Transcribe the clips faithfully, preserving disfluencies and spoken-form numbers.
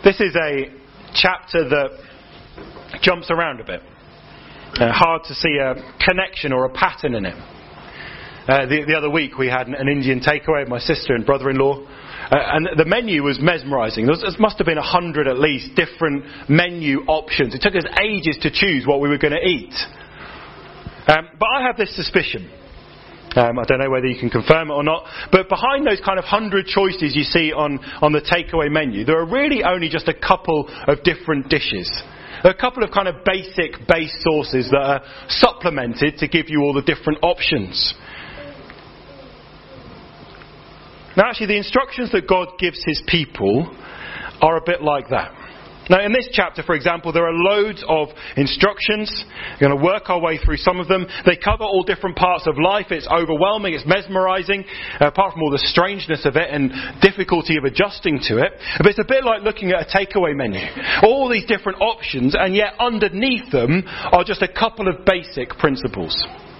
This is a chapter that jumps around a bit. Uh, hard to see a connection or a pattern in it. Uh, the, the other week we had an, an Indian takeaway with my sister and brother-in-law. Uh, and the menu was mesmerising. There, was, there must have been a hundred at least different menu options. It took us ages to choose what we were going to eat. Um, but I have this suspicion. Um, I don't know whether you can confirm it or not, but behind those kind of hundred choices you see on, on the takeaway menu, there are really only just a couple of different dishes. There are a couple of kind of basic base sauces that are supplemented to give you all the different options. Now actually the instructions that God gives his people are a bit like that. Now in this chapter, for example, there are loads of instructions. We're going to work our way through some of them. They cover all different parts of life. It's overwhelming, it's mesmerising, uh, apart from all the strangeness of it and difficulty of adjusting to it. But it's a bit like looking at a takeaway menu. All these different options, and yet underneath them are just a couple of basic principles.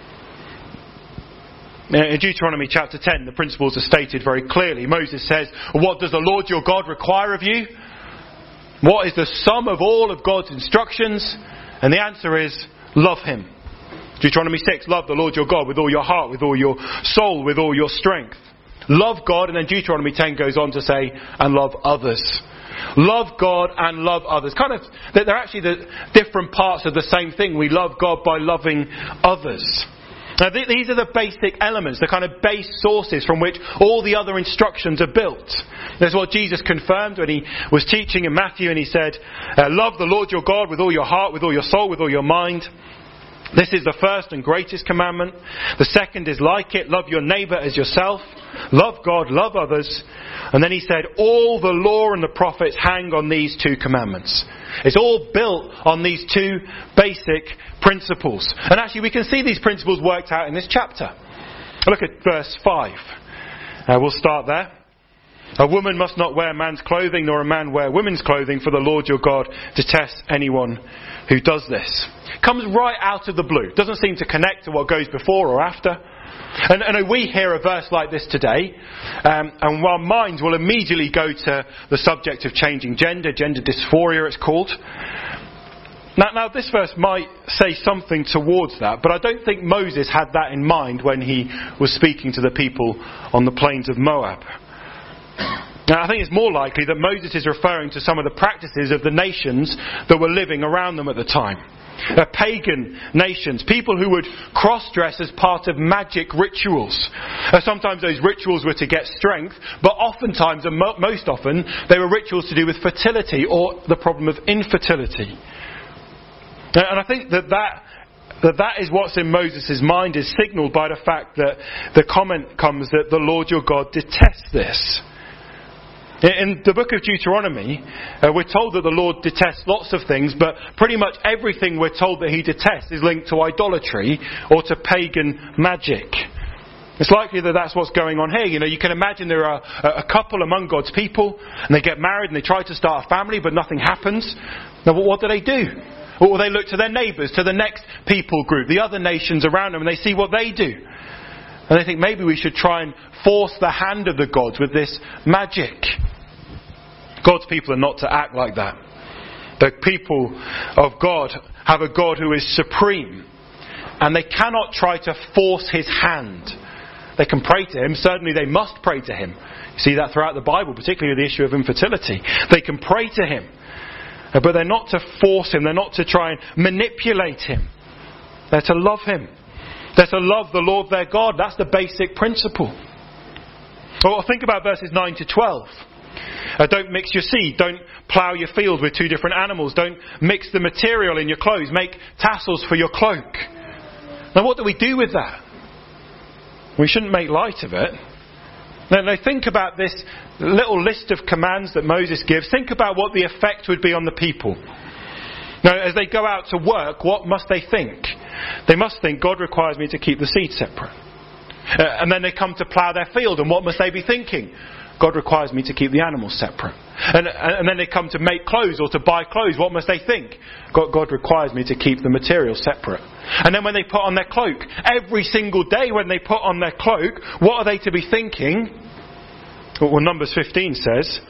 In Deuteronomy chapter ten, the principles are stated very clearly. Moses says, "What does the Lord your God require of you? What is the sum of all of God's instructions?" And the answer is, love him. Deuteronomy six, love the Lord your God with all your heart, with all your soul, with all your strength. Love God, and then Deuteronomy ten goes on to say, and love others. Love God and love others. Kind of, they're actually the different parts of the same thing. We love God by loving others. Now th- these are the basic elements, the kind of base sources from which all the other instructions are built. That's what Jesus confirmed when he was teaching in Matthew, and he said, uh, love the Lord your God with all your heart, with all your soul, with all your mind. This is the first and greatest commandment. The second is like it, love your neighbour as yourself. Love God, love others. And then he said, all the law and the prophets hang on these two commandments. It's all built on these two basic principles. And actually we can see these principles worked out in this chapter. Look at verse five. Uh, we'll start there. A woman must not wear man's clothing, nor a man wear women's clothing, for the Lord your God detests anyone who does this. Comes right out of the blue. Doesn't seem to connect to what goes before or after. And, and we hear a verse like this today, um, and our minds will immediately go to the subject of changing gender, gender dysphoria it's called. Now, now this verse might say something towards that, but I don't think Moses had that in mind when he was speaking to the people on the plains of Moab. Now, I think it's more likely that Moses is referring to some of the practices of the nations that were living around them at the time. Uh, pagan nations, people who would cross-dress as part of magic rituals. Uh, sometimes those rituals were to get strength, but oftentimes, and mo- most often, they were rituals to do with fertility or the problem of infertility. Uh, and I think that that That that is what's in Moses' mind is signalled by the fact that the comment comes that the Lord your God detests this. In the book of Deuteronomy, uh, we're told that the Lord detests lots of things, but pretty much everything we're told that he detests is linked to idolatry or to pagan magic. It's likely that that's what's going on here. You know, you can imagine there are a, a couple among God's people, and they get married and they try to start a family, but nothing happens. Now, what do they do? Or they look to their neighbours, to the next people group, the other nations around them, and they see what they do. And they think maybe we should try and force the hand of the gods with this magic. God's people are not to act like that. The people of God have a God who is supreme. And they cannot try to force his hand. They can pray to him. Certainly they must pray to him. You see that throughout the Bible, particularly the issue of infertility. They can pray to him. But they're not to force him. They're not to try and manipulate him. They're to love him. They're to love the Lord their God. That's the basic principle. Well, think about verses nine to twelve. Uh, don't mix your seed. Don't plough your field with two different animals. Don't mix the material in your clothes. Make tassels for your cloak. Now what do we do with that? We shouldn't make light of it. Now, now think about this little list of commands that Moses gives. Think about what the effect would be on the people. Now, as they go out to work, what must they think? They must think, God requires me to keep the seed separate. Uh, and then they come to plough their field, and what must they be thinking? God requires me to keep the animals separate. And, and then they come to make clothes or to buy clothes. What must they think? God, God requires me to keep the material separate. And then when they put on their cloak, every single day when they put on their cloak, what are they to be thinking? Well, Numbers fifteen says,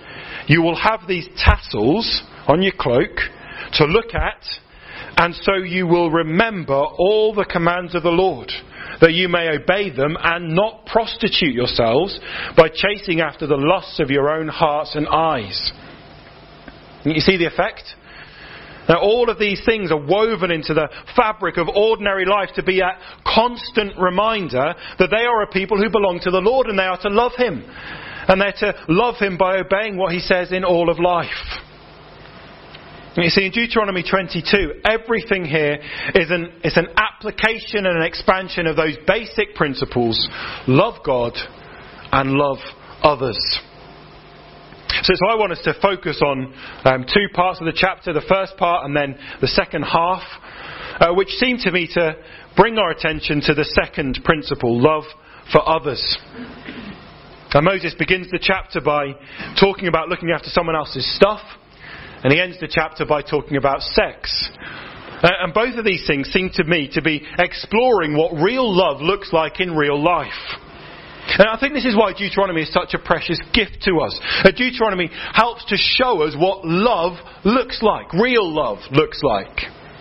you will have these tassels on your cloak to look at, and so you will remember all the commands of the Lord, that you may obey them and not prostitute yourselves by chasing after the lusts of your own hearts and eyes. You see the effect? Now all of these things are woven into the fabric of ordinary life to be a constant reminder that they are a people who belong to the Lord and they are to love Him. And they're to love Him by obeying what He says in all of life. And you see, in Deuteronomy twenty-two, everything here is an, is an application and an expansion of those basic principles. Love God and love others. So, so I want us to focus on um, two parts of the chapter, the first part and then the second half, uh, which seem to me to bring our attention to the second principle, love for others. And Moses begins the chapter by talking about looking after someone else's stuff, and he ends the chapter by talking about sex. Uh, and both of these things seem to me to be exploring what real love looks like in real life. And I think this is why Deuteronomy is such a precious gift to us. Uh, Deuteronomy helps to show us what love looks like, real love looks like.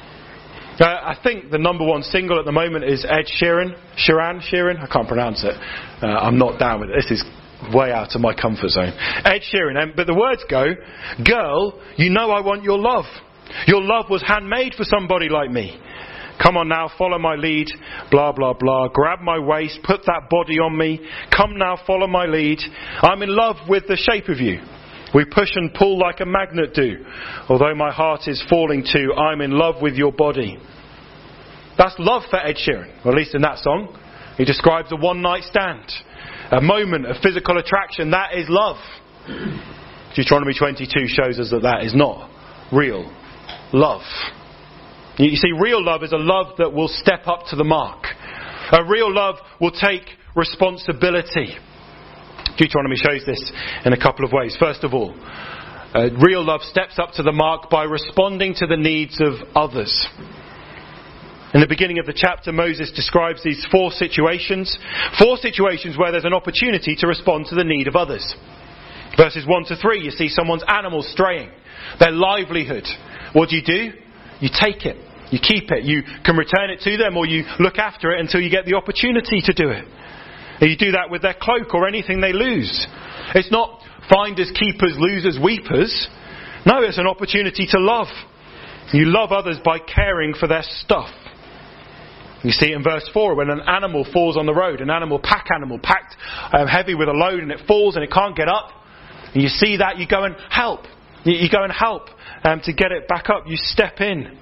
Uh, I think the number one single at the moment is Ed Sheeran. Sheeran? Sheeran? I can't pronounce it. Uh, I'm not down with it. This is way out of my comfort zone. Ed Sheeran. Um, but the words go, girl, you know I want your love. Your love was handmade for somebody like me. Come on now, follow my lead, blah, blah, blah. Grab my waist, put that body on me. Come now, follow my lead. I'm in love with the shape of you. We push and pull like a magnet do. Although my heart is falling too, I'm in love with your body. That's love for Ed Sheeran, or at least in that song. He describes a one-night stand, a moment of physical attraction. That is love. Deuteronomy twenty-two shows us that that is not real love. You see, real love is a love that will step up to the mark. A real love will take responsibility. Deuteronomy shows this in a couple of ways. First of all, uh, real love steps up to the mark by responding to the needs of others. In the beginning of the chapter, Moses describes these four situations. Four situations where there's an opportunity to respond to the need of others. Verses one to three, you see someone's animal straying. Their livelihood. What do you do? You take it. You keep it. You can return it to them, or you look after it until you get the opportunity to do it. And you do that with their cloak or anything they lose. It's not finders, keepers, losers, weepers. No, it's an opportunity to love. You love others by caring for their stuff. You see it in verse four, when an animal falls on the road, an animal, pack animal, packed um, heavy with a load, and it falls and it can't get up. And you see that, you go and help. You, you go and help um, to get it back up. You step in.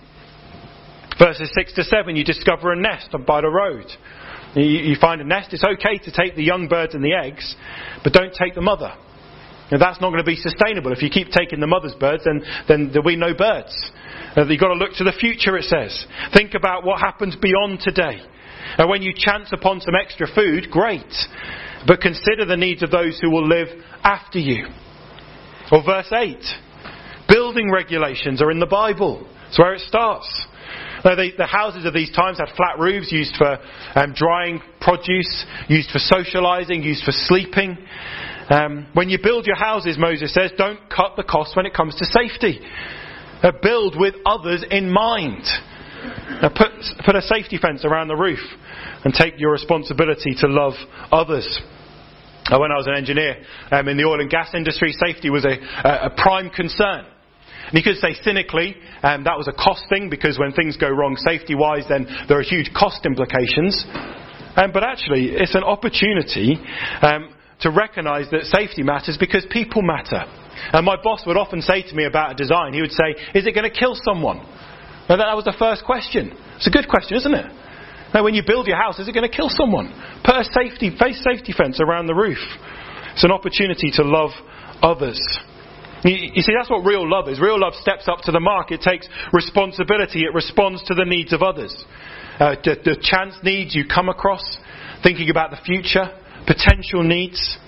Verses six to seven, you discover a nest by the road. You, you find a nest. It's okay to take the young birds and the eggs, but don't take the mother. Now, that's not going to be sustainable. If you keep taking the mother's birds, then, then there'll be no birds. Uh, you've got to look to the future, it says. Think about what happens beyond today. And when you chance upon some extra food, great. But consider the needs of those who will live after you. Or verse eight. Building regulations are in the Bible. It's where it starts. Now, the, the houses of these times had flat roofs used for um, drying produce, used for socialising, used for sleeping. Um, when you build your houses, Moses says, don't cut the cost when it comes to safety. Uh, build with others in mind. Uh, put, put a safety fence around the roof and take your responsibility to love others. Uh, when I was an engineer um, in the oil and gas industry, safety was a, a, a prime concern. And you could say cynically, um, that was a cost thing, because when things go wrong safety-wise, then there are huge cost implications. Um, but actually, it's an opportunity um, to recognise that safety matters because people matter. And my boss would often say to me about a design, he would say, is it going to kill someone? And that was the first question. It's a good question, isn't it? Now, when you build your house, is it going to kill someone? Put a safety, face safety fence around the roof. It's an opportunity to love others. You, you see, that's what real love is. Real love steps up to the mark. It takes responsibility. It responds to the needs of others. Uh, the, the chance needs you come across, thinking about the future, potential needs.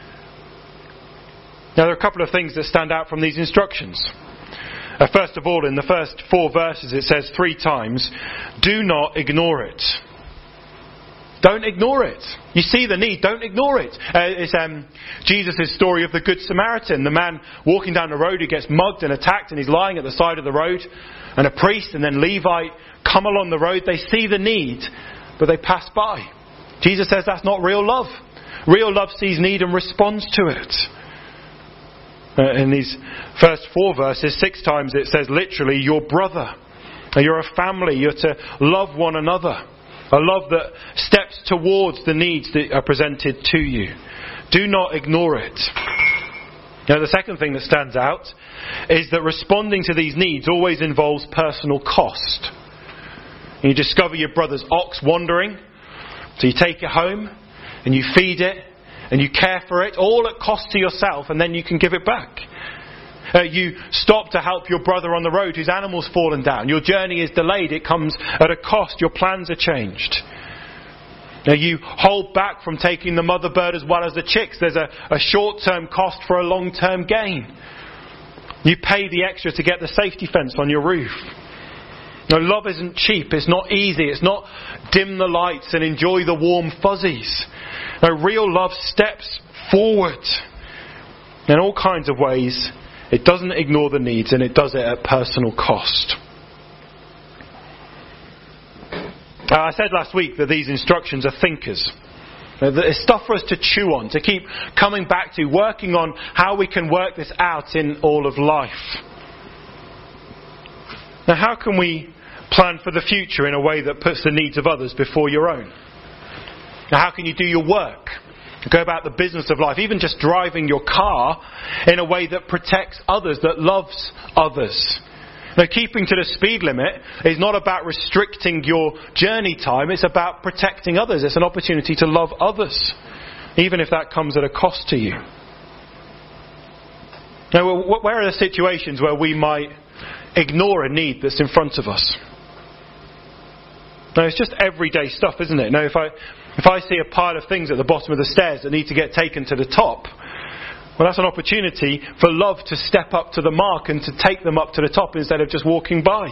Now, there are a couple of things that stand out from these instructions. Uh, first of all, in the first four verses, it says three times, do not ignore it. Don't ignore it. You see the need, don't ignore it. Uh, it's um, Jesus' story of the Good Samaritan. The man walking down the road who gets mugged and attacked, and he's lying at the side of the road. And a priest and then Levite come along the road. They see the need, but they pass by. Jesus says that's not real love. Real love sees need and responds to it. Uh, in these first four verses, six times it says literally, your brother. You're a family. You're to love one another. A love that steps towards the needs that are presented to you. Do not ignore it. Now, the second thing that stands out is that responding to these needs always involves personal cost. You discover your brother's ox wandering, so you take it home and you feed it and you care for it, all at cost to yourself, and then you can give it back. Uh, you stop to help your brother on the road whose animal's fallen down. Your journey is delayed. It comes at a cost. Your plans are changed. Now, you hold back from taking the mother bird as well as the chicks. There's a, a short-term cost for a long-term gain. You pay the extra to get the safety fence on your roof. Now, love isn't cheap. It's not easy. It's not dim the lights and enjoy the warm fuzzies. Now, real love steps forward in all kinds of ways. It doesn't ignore the needs, and it does it at personal cost. Uh, I said last week that these instructions are thinkers. Uh, that it's stuff for us to chew on, to keep coming back to, working on how we can work this out in all of life. Now, how can we plan for the future in a way that puts the needs of others before your own? Now, how can you do your work? Go about the business of life, even just driving your car in a way that protects others, that loves others. Now, keeping to the speed limit is not about restricting your journey time. It's about protecting others. It's an opportunity to love others, even if that comes at a cost to you. Now, where are the situations where we might ignore a need that's in front of us? Now, it's just everyday stuff, isn't it? Now, if I if I see a pile of things at the bottom of the stairs that need to get taken to the top, well, that's an opportunity for love to step up to the mark and to take them up to the top instead of just walking by.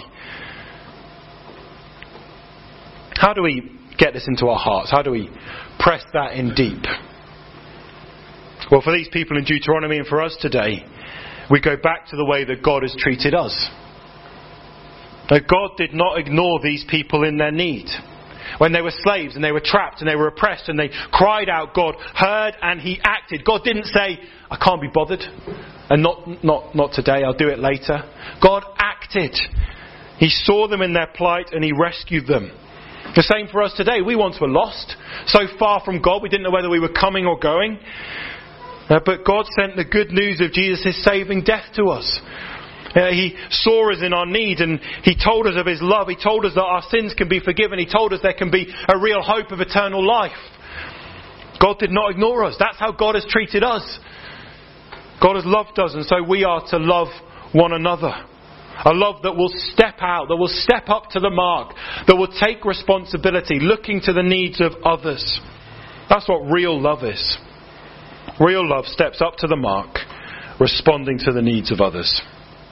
How do we get this into our hearts? How do we press that in deep? Well, for these people in Deuteronomy and for us today, we go back to the way that God has treated us. Now, God did not ignore these people in their need. When they were slaves and they were trapped and they were oppressed and they cried out, God heard and He acted. God didn't say, I can't be bothered, and not, not, not today, I'll do it later. God acted. He saw them in their plight and He rescued them. The same for us today. We once were lost, so far from God we didn't know whether we were coming or going. Uh, but God sent the good news of Jesus' saving death to us. Uh, he saw us in our need and He told us of His love. He told us that our sins can be forgiven. He told us there can be a real hope of eternal life. God did not ignore us. That's how God has treated us. God has loved us, and so we are to love one another. A love that will step out, that will step up to the mark, that will take responsibility, looking to the needs of others. That's what real love is. Real love steps up to the mark, responding to the needs of others.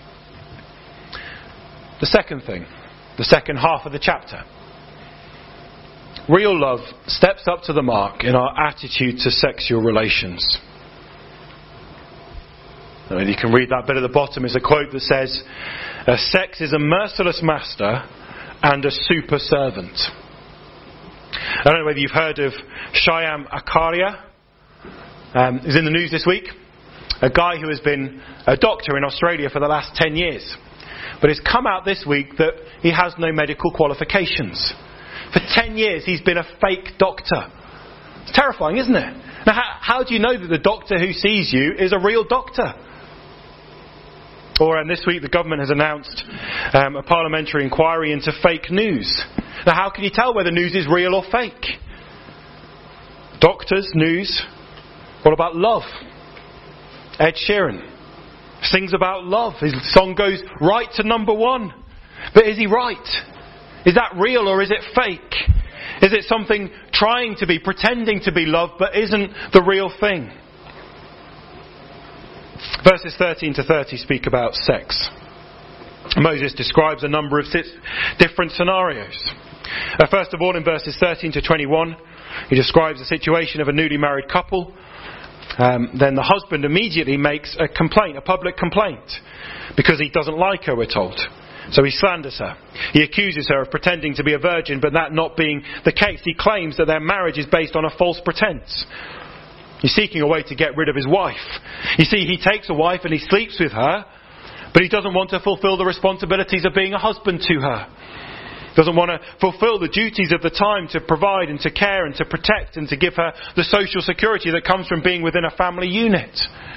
The second thing, the second half of the chapter. Real love steps up to the mark in our attitude to sexual relations. And you can read that bit at the bottom. It's a quote that says, sex is a merciless master and a super servant. I don't know whether you've heard of Shyam Acharya. Um, he's in the news this week. A guy who has been a doctor in Australia for the last ten years. But it's come out this week that he has no medical qualifications. For ten years he's been a fake doctor. It's terrifying, isn't it? Now, how, how do you know that the doctor who sees you is a real doctor? Or um, this week the government has announced um, a parliamentary inquiry into fake news. Now, how can you tell whether news is real or fake? Doctors, news. What about love? Ed Sheeran sings about love. His song goes right to number one. But is he right? Is that real or is it fake? Is it something trying to be, pretending to be love, but isn't the real thing? Verses thirteen to thirty speak about sex. Moses describes a number of different scenarios. Uh, first of all, in verses thirteen to twenty-one, He describes the situation of a newly married couple. Um, then the husband immediately makes a complaint, a public complaint, because he doesn't like her, we're told. So he slanders her. He accuses her of pretending to be a virgin, but that not being the case. He claims that their marriage is based on a false pretense. He's seeking a way to get rid of his wife. You see, he takes a wife and he sleeps with her, but he doesn't want to fulfill the responsibilities of being a husband to her. Doesn't want to fulfill the duties of the time to provide and to care and to protect and to give her the social security that comes from being within a family unit.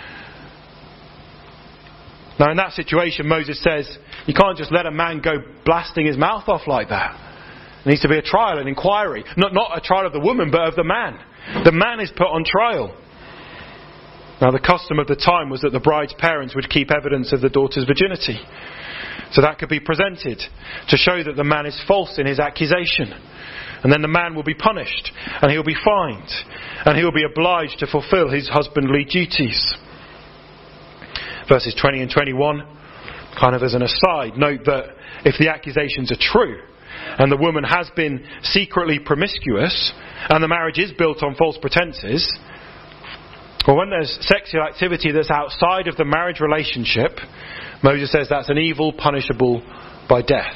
Now in that situation, Moses says, you can't just let a man go blasting his mouth off like that. There needs to be a trial, an inquiry. Not, not a trial of the woman, but of the man. The man is put on trial. Now the custom of the time was that the bride's parents would keep evidence of the daughter's virginity. So that could be presented to show that the man is false in his accusation. And then the man will be punished, and he'll be fined, and he'll be obliged to fulfill his husbandly duties. Verses twenty and twenty-one, kind of as an aside, note that if the accusations are true, and the woman has been secretly promiscuous, and the marriage is built on false pretenses, well, when there's sexual activity that's outside of the marriage relationship, Moses says that's an evil punishable by death.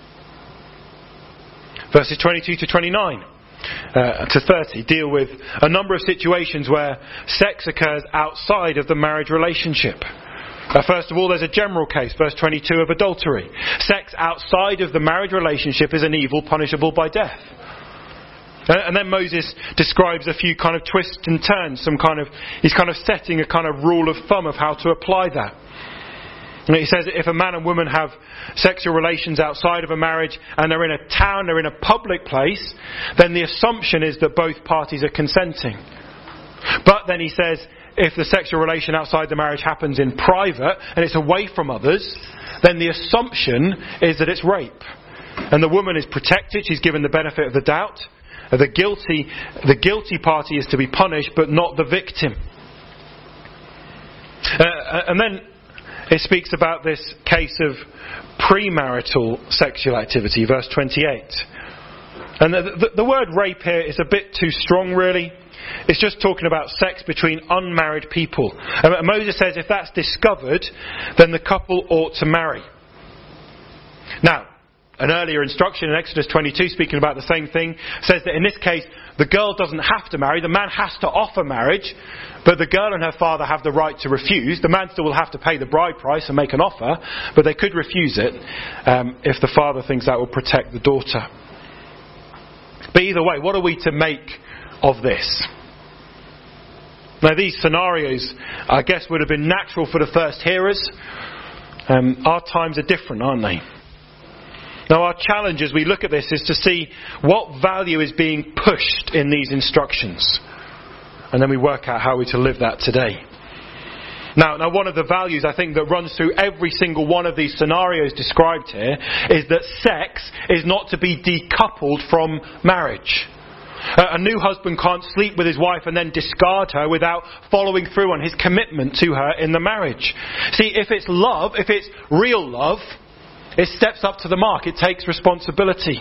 Verses twenty-two to twenty-nine uh, to thirty deal with a number of situations where sex occurs outside of the marriage relationship. Uh, first of all, there's a general case, verse twenty-two, of adultery. Sex outside of the marriage relationship is an evil punishable by death. And then Moses describes a few kind of twists and turns, some kind of, he's kind of setting a kind of rule of thumb of how to apply that. And he says that if a man and woman have sexual relations outside of a marriage and they're in a town, they're in a public place, then the assumption is that both parties are consenting. But then he says, if the sexual relation outside the marriage happens in private and it's away from others, then the assumption is that it's rape. And the woman is protected, she's given the benefit of the doubt. The guilty, the guilty party is to be punished, but not the victim. Uh, and then it speaks about this case of premarital sexual activity, verse twenty-eight. And the, the, the word rape here is a bit too strong, really. It's just talking about sex between unmarried people. And Moses says if that's discovered, then the couple ought to marry. Now, an earlier instruction in Exodus twenty-two, speaking about the same thing, says that in this case, the girl doesn't have to marry. The man has to offer marriage, but the girl and her father have the right to refuse. The man still will have to pay the bride price and make an offer, but they could refuse it um, if the father thinks that will protect the daughter. But either way, what are we to make of this? Now, these scenarios, I guess, would have been natural for the first hearers. Um, our times are different, aren't they? Now our challenge as we look at this is to see what value is being pushed in these instructions. And then we work out how we're to live that today. Now, now one of the values I think that runs through every single one of these scenarios described here is that sex is not to be decoupled from marriage. A new husband can't sleep with his wife and then discard her without following through on his commitment to her in the marriage. See, if it's love, if it's real love, it steps up to the mark. It takes responsibility.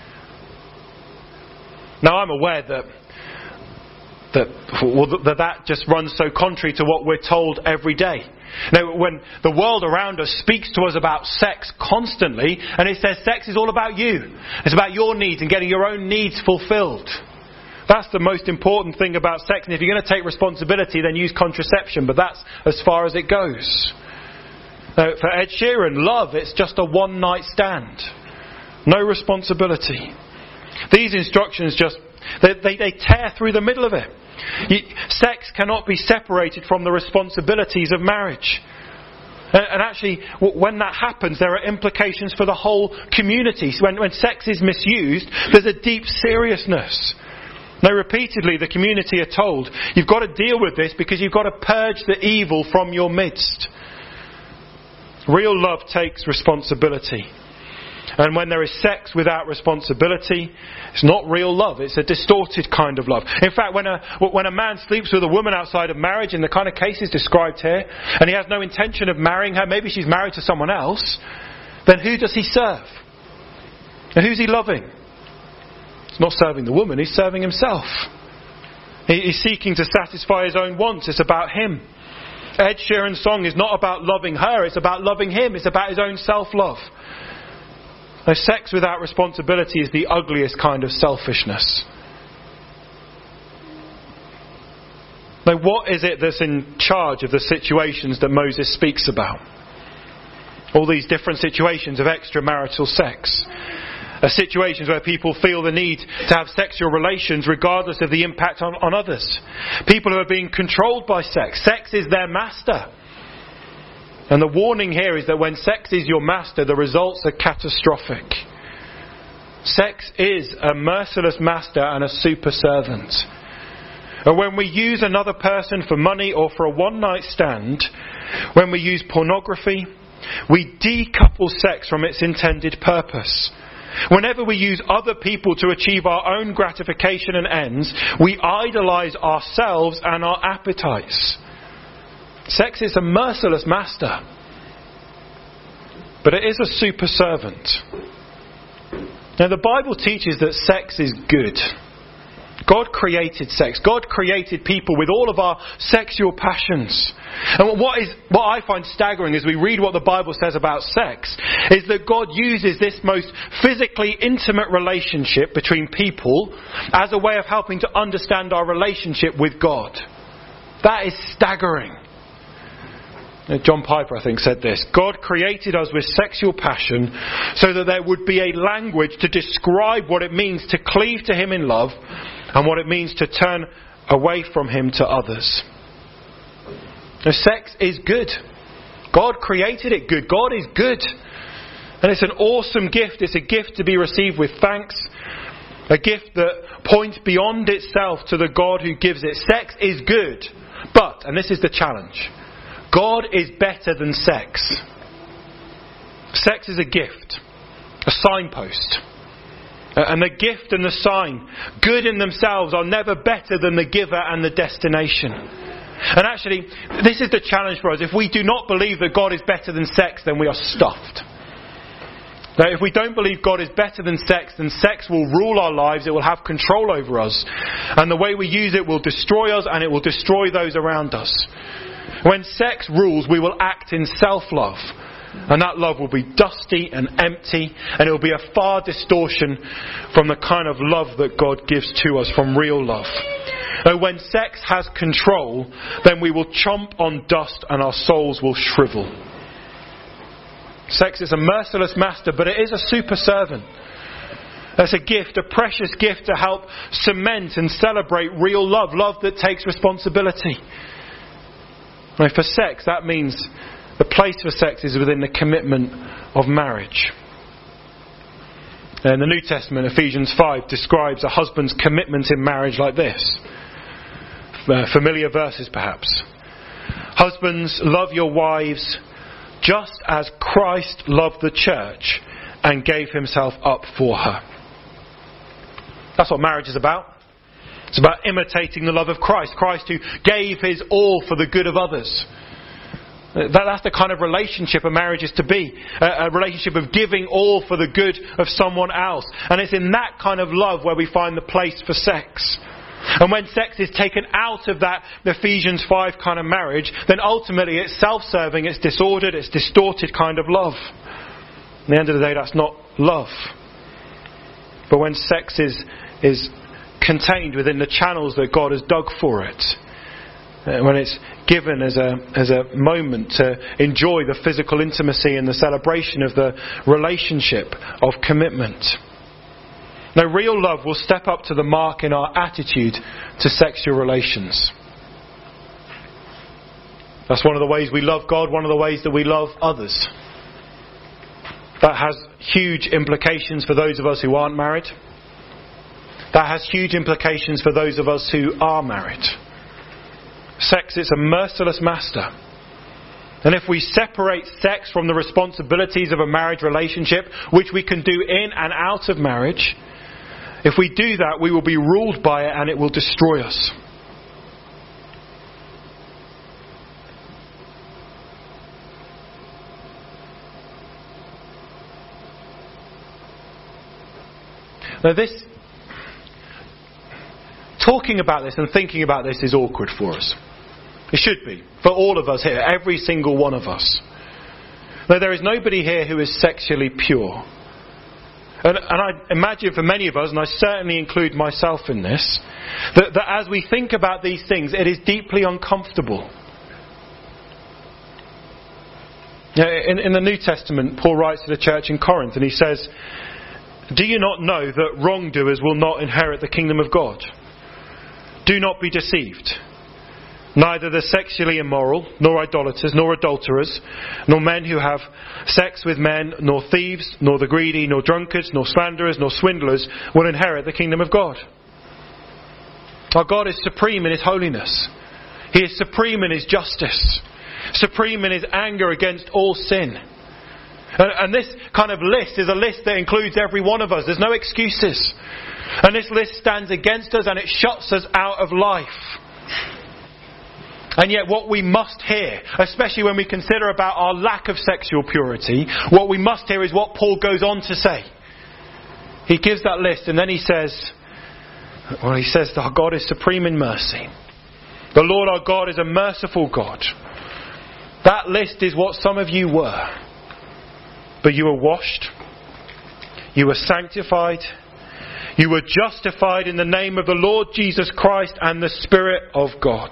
Now I'm aware that that, well, that that just runs so contrary to what we're told every day. Now when the world around us speaks to us about sex constantly, and it says sex is all about you. It's about your needs and getting your own needs fulfilled. That's the most important thing about sex. And if you're going to take responsibility, then use contraception. But that's as far as it goes. Now, for Ed Sheeran, love, it's just a one night stand. No responsibility. These instructions just, they, they, they tear through the middle of it. You, sex cannot be separated from the responsibilities of marriage. And, and actually, when that happens, there are implications for the whole community. So when, when sex is misused, there's a deep seriousness. Now, repeatedly, the community are told, you've got to deal with this because you've got to purge the evil from your midst. Real love takes responsibility. And when there is sex without responsibility, it's not real love. It's a distorted kind of love. In fact, when a when a man sleeps with a woman outside of marriage, in the kind of cases described here, and he has no intention of marrying her, maybe she's married to someone else, then who does he serve? And who's he loving? He's not serving the woman, he's serving himself. He's seeking to satisfy his own wants. It's about him. Ed Sheeran's song is not about loving her, it's about loving him. It's about his own self-love. Now, sex without responsibility is the ugliest kind of selfishness. Now, what is it that's in charge of the situations that Moses speaks about? All these different situations of extramarital sex. Are situations where people feel the need to have sexual relations regardless of the impact on, on others. People who are being controlled by sex. Sex is their master. And the warning here is that when sex is your master, the results are catastrophic. Sex is a merciless master and a super servant. And when we use another person for money or for a one-night stand, when we use pornography, we decouple sex from its intended purpose. Whenever we use other people to achieve our own gratification and ends, we idolize ourselves and our appetites. Sex is a merciless master, but it is a super servant. Now, the Bible teaches that sex is good. God created sex. God created people with all of our sexual passions. And what is what I find staggering as we read what the Bible says about sex is that God uses this most physically intimate relationship between people as a way of helping to understand our relationship with God. That is staggering. John Piper, I think, said this. God created us with sexual passion so that there would be a language to describe what it means to cleave to Him in love and what it means to turn away from Him to others. Now, sex is good. God created it good. God is good. And it's an awesome gift. It's a gift to be received with thanks. A gift that points beyond itself to the God who gives it. Sex is good. But, and this is the challenge, God is better than sex. Sex is a gift, a signpost. And the gift and the sign, good in themselves, are never better than the giver and the destination. And actually, this is the challenge for us. If we do not believe that God is better than sex, then we are stuffed. Now, if we don't believe God is better than sex, then sex will rule our lives, it will have control over us. And the way we use it will destroy us and it will destroy those around us. When sex rules, we will act in self-love. And that love will be dusty and empty, and it will be a far distortion from the kind of love that God gives to us, from real love. And when sex has control, then we will chomp on dust and our souls will shrivel. Sex is a merciless master, but it is a super servant. It's a gift, a precious gift to help cement and celebrate real love, love that takes responsibility. Now, for sex, that means the place for sex is within the commitment of marriage. In the New Testament, Ephesians five describes a husband's commitment in marriage like this. Uh, familiar verses perhaps. Husbands, love your wives just as Christ loved the church and gave himself up for her. That's what marriage is about. It's about imitating the love of Christ. Christ who gave his all for the good of others. That, that's the kind of relationship a marriage is to be. A, a relationship of giving all for the good of someone else. And it's in that kind of love where we find the place for sex. And when sex is taken out of that Ephesians five kind of marriage, then ultimately it's self-serving, it's disordered, it's distorted kind of love. At the end of the day, that's not love. But when sex is is contained within the channels that God has dug for it, uh, when it's given as a as a moment to enjoy the physical intimacy and the celebration of the relationship of commitment. Now, real love will step up to the mark in our attitude to sexual relations. That's one of the ways we love God, one of the ways that we love others. That has huge implications for those of us who aren't married. That has huge implications for those of us who are married. Sex is a merciless master. And if we separate sex from the responsibilities of a marriage relationship, which we can do in and out of marriage, if we do that, we will be ruled by it and it will destroy us. Now this, talking about this and thinking about this is awkward for us. It should be. For all of us here. Every single one of us. Now, there is nobody here who is sexually pure. And, and I imagine for many of us, and I certainly include myself in this, that, that as we think about these things, it is deeply uncomfortable. In, in the New Testament, Paul writes to the church in Corinth and he says, "Do you not know that wrongdoers will not inherit the kingdom of God? Do not be deceived. Neither the sexually immoral, nor idolaters, nor adulterers, nor men who have sex with men, nor thieves, nor the greedy, nor drunkards, nor slanderers, nor swindlers will inherit the kingdom of God." Our God is supreme in His holiness. He is supreme in His justice. Supreme in His anger against all sin. And, and this kind of list is a list that includes every one of us. There's no excuses. And this list stands against us and it shuts us out of life. And yet what we must hear, especially when we consider about our lack of sexual purity, what we must hear is what Paul goes on to say. He gives that list and then he says, well, he says that our God is supreme in mercy. The Lord our God is a merciful God. That list is what some of you were. But you were washed. You were sanctified. You were justified in the name of the Lord Jesus Christ and the Spirit of God.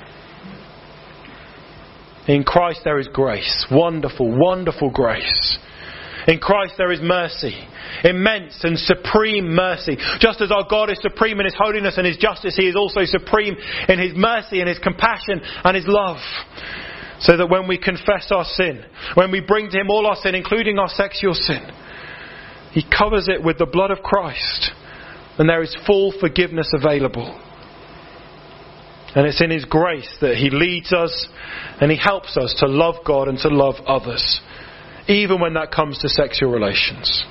In Christ there is grace. Wonderful, wonderful grace. In Christ there is mercy. Immense and supreme mercy. Just as our God is supreme in His holiness and His justice, He is also supreme in His mercy and His compassion and His love. So that when we confess our sin, when we bring to Him all our sin, including our sexual sin, He covers it with the blood of Christ. And there is full forgiveness available. And it's in His grace that He leads us and He helps us to love God and to love others. Even when that comes to sexual relations.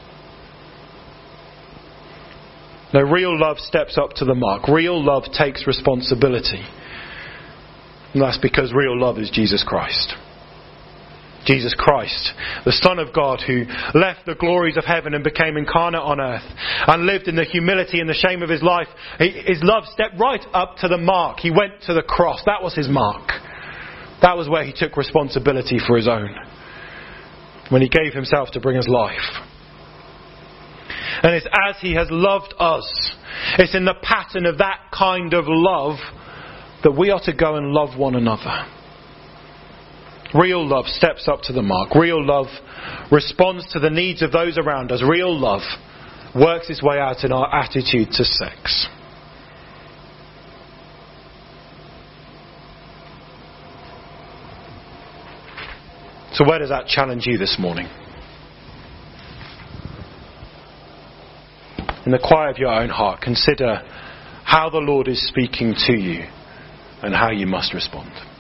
Now, real love steps up to the mark. Real love takes responsibility. And that's because real love is Jesus Christ. Jesus Christ, the Son of God, who left the glories of heaven and became incarnate on earth and lived in the humility and the shame of His life. His love stepped right up to the mark. He went to the cross. That was His mark. That was where He took responsibility for His own. When He gave Himself to bring us life. And it's as He has loved us, it's in the pattern of that kind of love that we are to go and love one another. Real love steps up to the mark. Real love responds to the needs of those around us. Real love works its way out in our attitude to sex. So where does that challenge you this morning? In the quiet of your own heart, consider how the Lord is speaking to you and how you must respond.